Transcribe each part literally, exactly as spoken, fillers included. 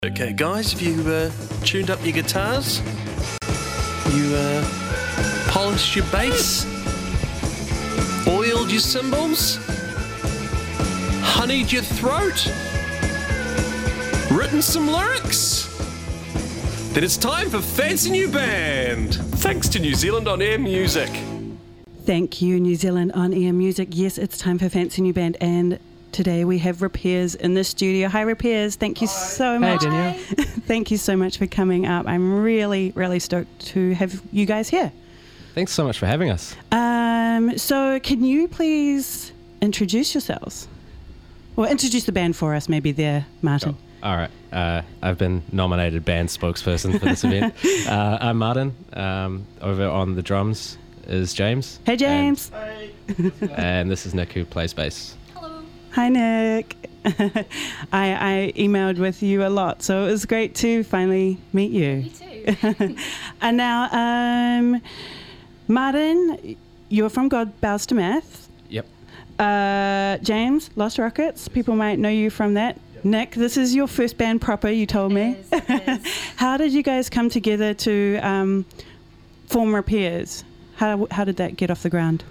Okay, guys, have you uh, tuned up your guitars? You uh, polished your bass? Oiled your cymbals? Honeyed your throat? Written some lyrics? Then it's time for Fancy New Band, thanks to New Zealand On Air Music. Thank you, New Zealand On Air Music. Yes, it's time for Fancy New Band, and today we have Repairs in the studio. Hi, Repairs. Thank you so much. Hey, Danielle. Thank you so much for coming up. I'm really, really stoked to have you guys here. Thanks so much for having us. Um, so can you please introduce yourselves? Or introduce the band for us, maybe there, Martin. Oh, all right. Uh, I've been nominated band spokesperson for this event. Uh, I'm Martin. Um, over on the drums is James. Hey, James. And, and this is Nick, who plays bass. Hi, Nick. I, I emailed with you a lot, so it was great to finally meet you. Me too. And now, um, Martin, you're from God Bows to Math. Yep. Uh, James, Lost Rockets. People might know you from that. Yep. Nick, this is your first band proper, you told it me. Is, it is. How did you guys come together to um, form Repairs? How, how did that get off the ground?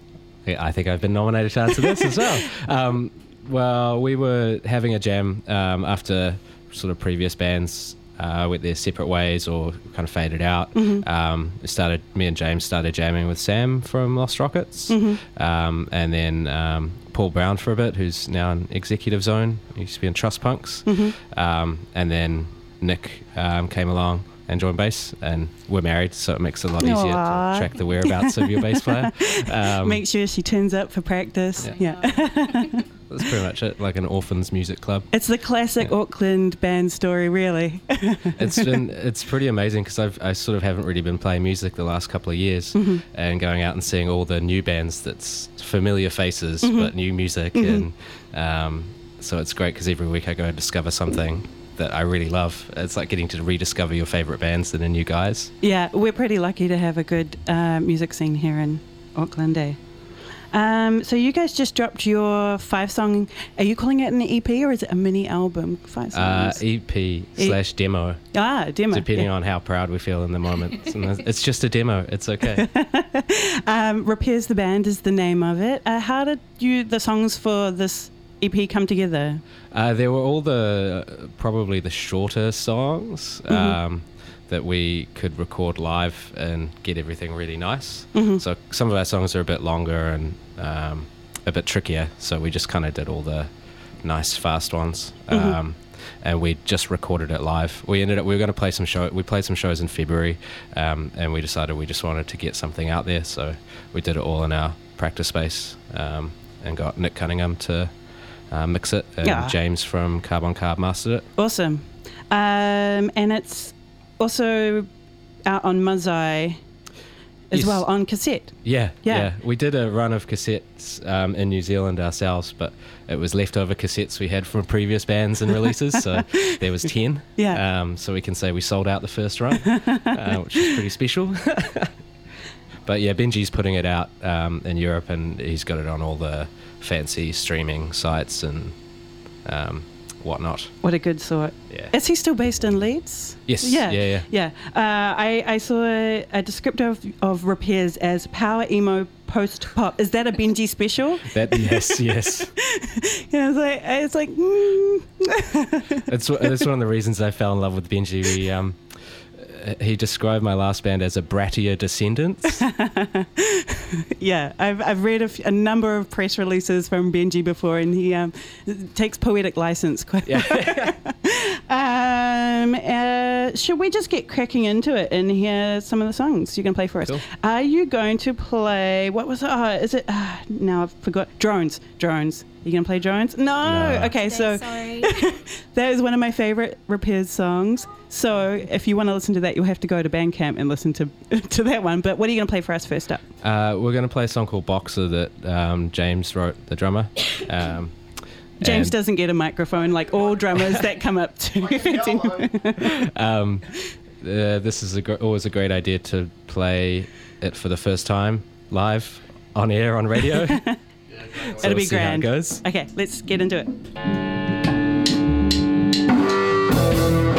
I think I've been nominated to answer this as well. Um, well, we were having a jam um, after sort of previous bands uh, went their separate ways or kind of faded out. Mm-hmm. Um, it started. Me and James started jamming with Sam from Lost Rockets, mm-hmm. um, and then um, Paul Brown for a bit, who's now in Executive Zone. He used to be in Trust Punks, mm-hmm. um, and then Nick um, came along and joined bass, and we're married, so it makes it a lot easier Aww. to track the whereabouts of your bass player. Um, Make sure she turns up for practice. Yeah, yeah. That's pretty much it, like an orphans music club. It's the classic yeah. Auckland band story, really. It's been it's pretty amazing because I've I sort of haven't really been playing music the last couple of years, mm-hmm. and going out and seeing all the new bands that's familiar faces mm-hmm. but new music, mm-hmm. and um, so it's great because every week I go and discover something that I really love. It's like getting to rediscover your favourite bands that are new guys. Yeah, we're pretty lucky to have a good uh, music scene here in Auckland, eh? Um, so you guys just dropped your five-song, are you calling it an E P or is it a mini album? Five songs? Uh, E P e- slash demo. Ah, demo. Depending yeah. on how proud we feel in the moment. It's just a demo, it's okay. um, Repairs the Band is the name of it. Uh, how did you the songs for this E P come together? Uh, there were all the uh, probably the shorter songs um, mm-hmm. that we could record live and get everything really nice. Mm-hmm. So some of our songs are a bit longer and um, a bit trickier. So we just kind of did all the nice fast ones, mm-hmm. um, and we just recorded it live. We ended up we were going to play some show. We played some shows in February, um, and we decided we just wanted to get something out there. So we did it all in our practice space um, and got Nick Cunningham to Uh, mix it, and yeah. James from Carb on Carb mastered it. Awesome. Um, and it's also out on Mazai as yes. well, on cassette. Yeah, yeah, yeah. We did a run of cassettes um, in New Zealand ourselves, but it was leftover cassettes we had from previous bands and releases, so there was ten. Yeah. Um, so we can say we sold out the first run, uh, which is pretty special. But yeah, Benji's putting it out um, in Europe, and he's got it on all the fancy streaming sites and um, whatnot. What a good sort. Yeah. Is he still based in Leeds? Yes. Yeah. Yeah. Yeah. yeah. Uh, I, I saw a, a descriptor of, of Repairs as power emo post pop. Is that a Benji special? That yes, yes. Yeah, it's like it's like. Mm. it's it's one of the reasons I fell in love with Benji. We, um, he described my last band as a brattier Descendants. Yeah, I've I've read a, f- a number of press releases from Benji before, and he um, takes poetic license quite yeah. um, uh, should we just get cracking into it and hear some of the songs you can play for us? Cool. Are you going to play, what was it? Oh, is it, uh, now I've forgot. Drones. Drones. Are you going to play Drones? No. no. Okay, so Sorry. that is one of my favourite Repairs songs. So if you want to listen to that, you'll have to go to Bandcamp and listen to to that one. But what are you going to play for us first up? Uh, we're going to play a song called Boxer that um, James wrote, the drummer. Um, James doesn't get a microphone like all drummers that come up to. um, uh, this is a gr- always a great idea to play it for the first time live on air on radio. So It'll we'll be see grand. how it goes. Okay, let's get into it.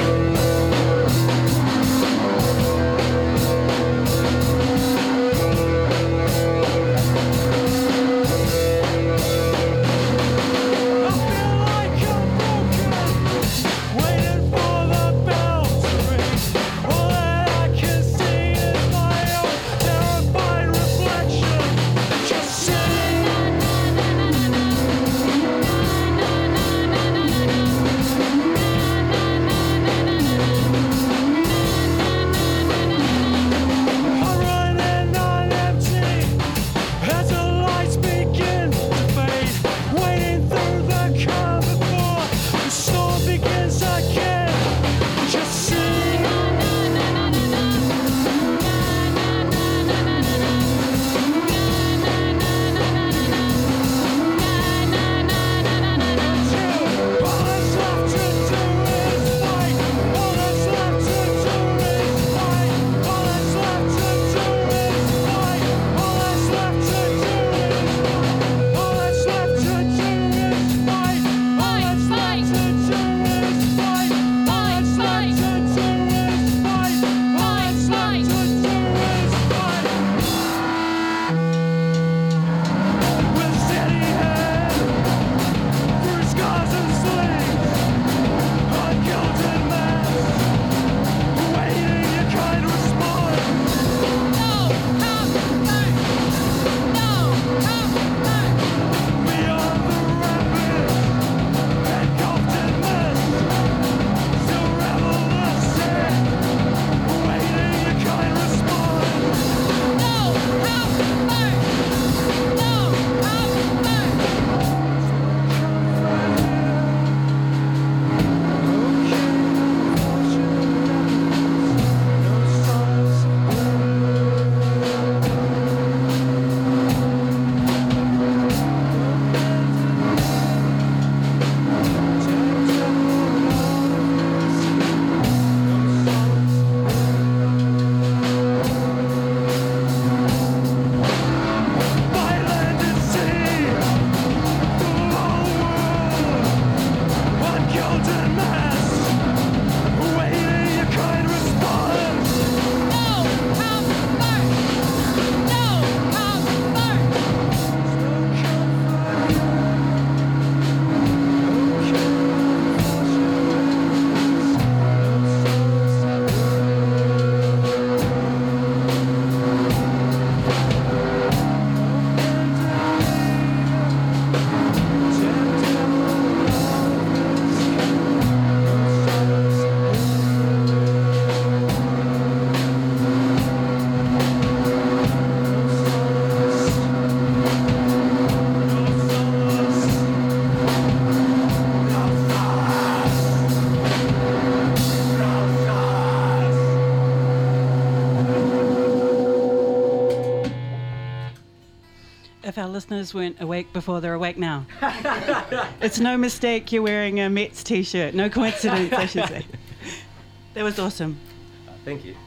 our listeners weren't awake before, they're awake now. It's no mistake you're wearing a Mets t-shirt. No coincidence, I should say. That was awesome. Uh, thank you.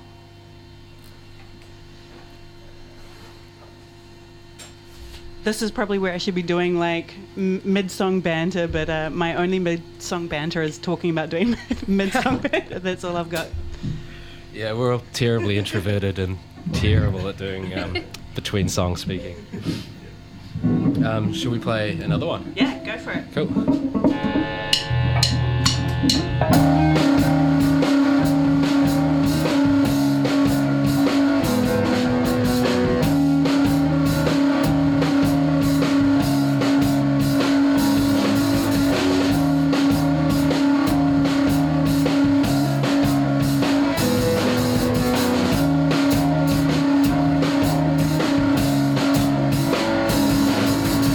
This is probably where I should be doing like m- mid-song banter, but uh, my only mid-song banter is talking about doing mid-song banter. That's all I've got. Yeah, we're all terribly introverted and terrible at doing um, between song speaking. Um, should we play another one? Yeah, go for it. Cool.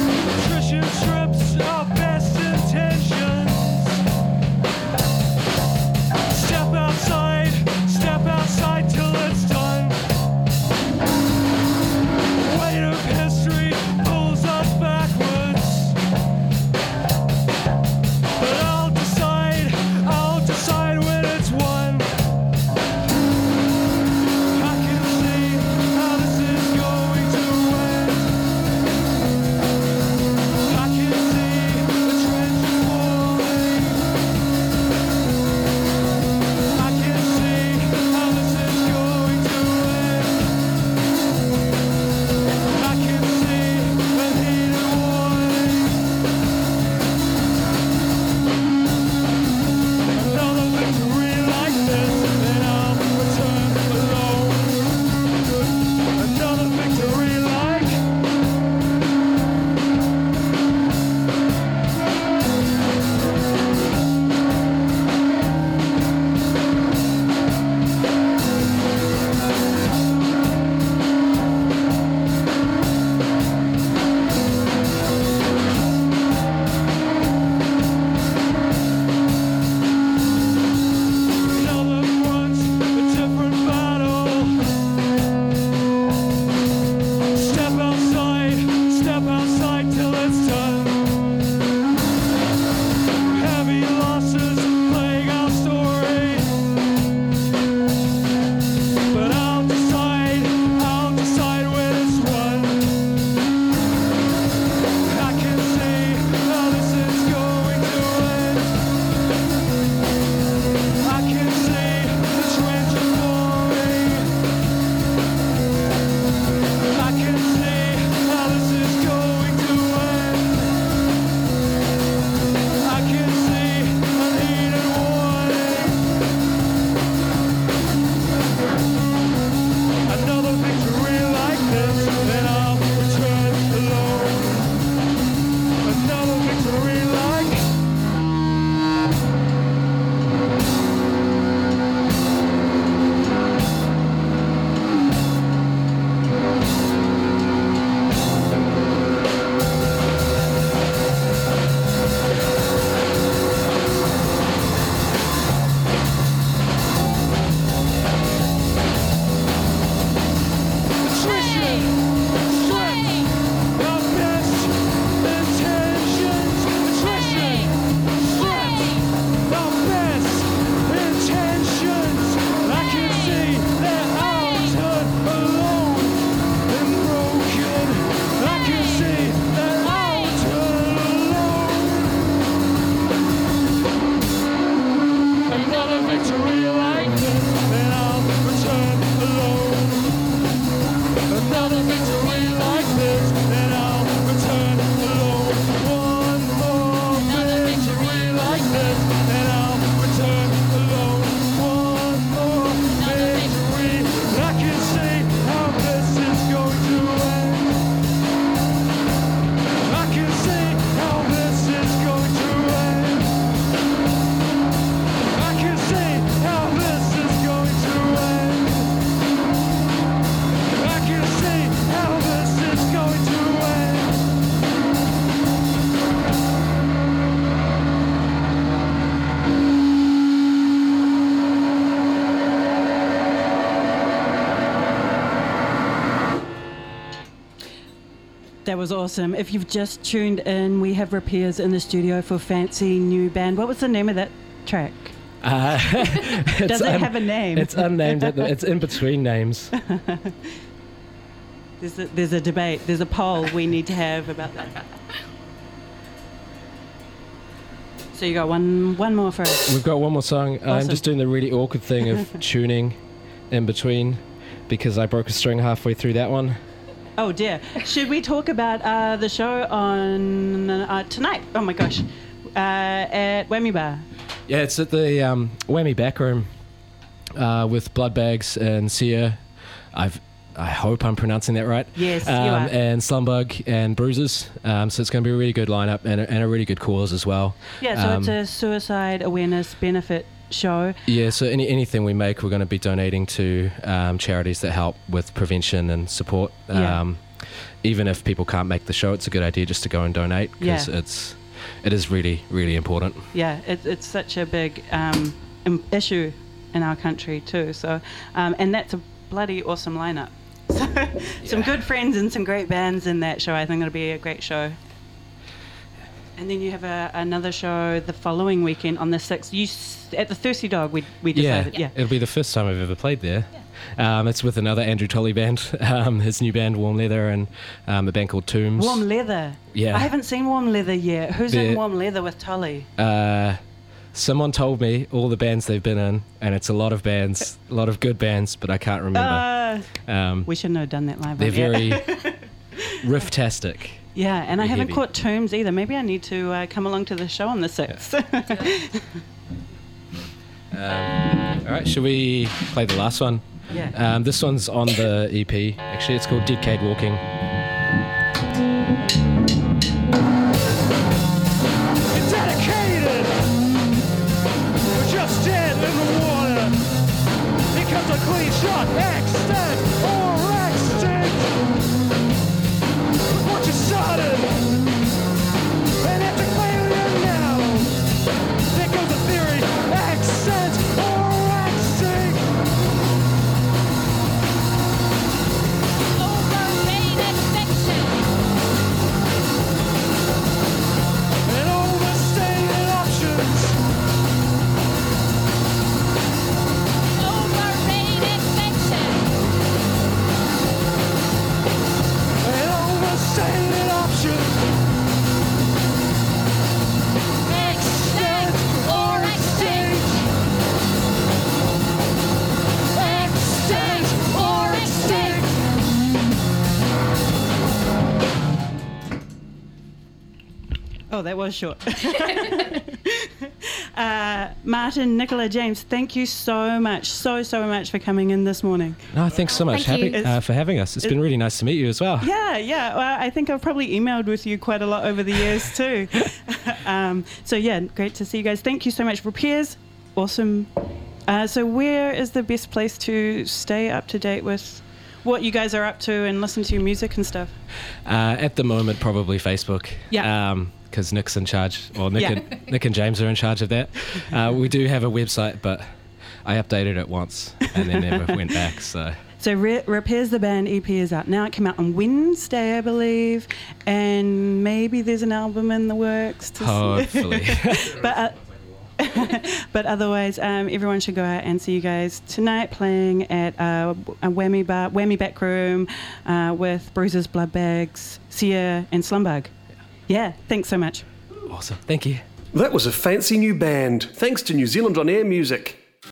Nutrition strips our best intentions. That was awesome. If you've just tuned in, we have Repairs in the studio for Fancy New Band. What was the name of that track? Uh, Does it un- have a name? It's unnamed. At the, it's in between names. There's a, there's a debate. There's a poll we need to have about that. So you got one one more for us. We've got one more song. Awesome. I'm just doing the really awkward thing of tuning in between because I broke a string halfway through that one. Oh dear. Should we talk about uh, the show on uh, tonight? Oh my gosh. Uh, at Whammy Bar. Yeah, it's at the um, Whammy Back Room uh, with Bloodbags and Sia. I've I hope I'm pronouncing that right. Yes, um, you are. And Slumbug and Bruises. Um, so it's going to be a really good lineup and a, and a really good cause as well. Yeah, so um, it's a suicide awareness benefit show. Yeah, so any anything we make, we're going to be donating to um, charities that help with prevention and support. Yeah. Um, even if people can't make the show, it's a good idea just to go and donate because Yeah. it's it is really really important. Yeah, it, it's such a big um, im- issue in our country too. So, um, and that's a bloody awesome lineup. So, some Yeah. good friends and some great bands in that show. I think it'll be a great show. And then you have a, another show the following weekend on the sixth. You s- at the Thirsty Dog. We we decided. Yeah. It'll be the first time I've ever played there. Um, it's with another Andrew Tolley band, um, his new band Warm Leather, and um, a band called Tombs. Warm Leather. Yeah. I haven't seen Warm Leather yet. Who's in They're- Warm Leather with Tully? Uh, someone told me all the bands they've been in, and it's a lot of bands, a lot of good bands, but I can't remember. Uh, Um, we shouldn't have done that live. they're on air. very riff-tastic. Yeah, and I They're haven't heavy. caught Tombs either. Maybe I need to uh, come along to the show on the sixth. Um, all right, should we play the last one? Yeah. Um, this one's on the E P. Actually, it's called Dead Cade Walking. You're dedicated. We're just dead in the water. Here comes a clean shot. Extent or extinct. Look what you started. And after failure now, there goes the theory. Extent or extinct. Overrated fiction. And overstated options. Overrated fiction. And overstated options. Extinct or extinct. Extinct or extinct. Oh, that was short. uh, Martin, Nicola, James, thank you so much, so, so much for coming in this morning. No, thanks so much, Thank Happy, you. uh, for having us. It's been really nice to meet you as well. Yeah, yeah. Well, I think I've probably emailed with you quite a lot over the years too. um, so, yeah, great to see you guys. Thank you so much. Repairs, awesome. Uh, so where is the best place to stay up to date with what you guys are up to and listen to your music and stuff? Uh, at the moment, probably Facebook. Yeah. Because Nick's in charge, or Nick, Yeah. and, Nick and James are in charge of that. Uh, we do have a website, but I updated it once and then never went back. So So Re- Repairs the Band E P is out now. It came out on Wednesday, I believe, and maybe there's an album in the works. To hopefully. but uh, but otherwise, um, everyone should go out and see you guys tonight playing at uh, a Whammy Bar, Whammy Back Room uh, with Bruises, Bloodbags, Sia, and Slumbug. Yeah, thanks so much. Awesome. Thank you. That was a fancy new band, thanks to New Zealand On Air Music.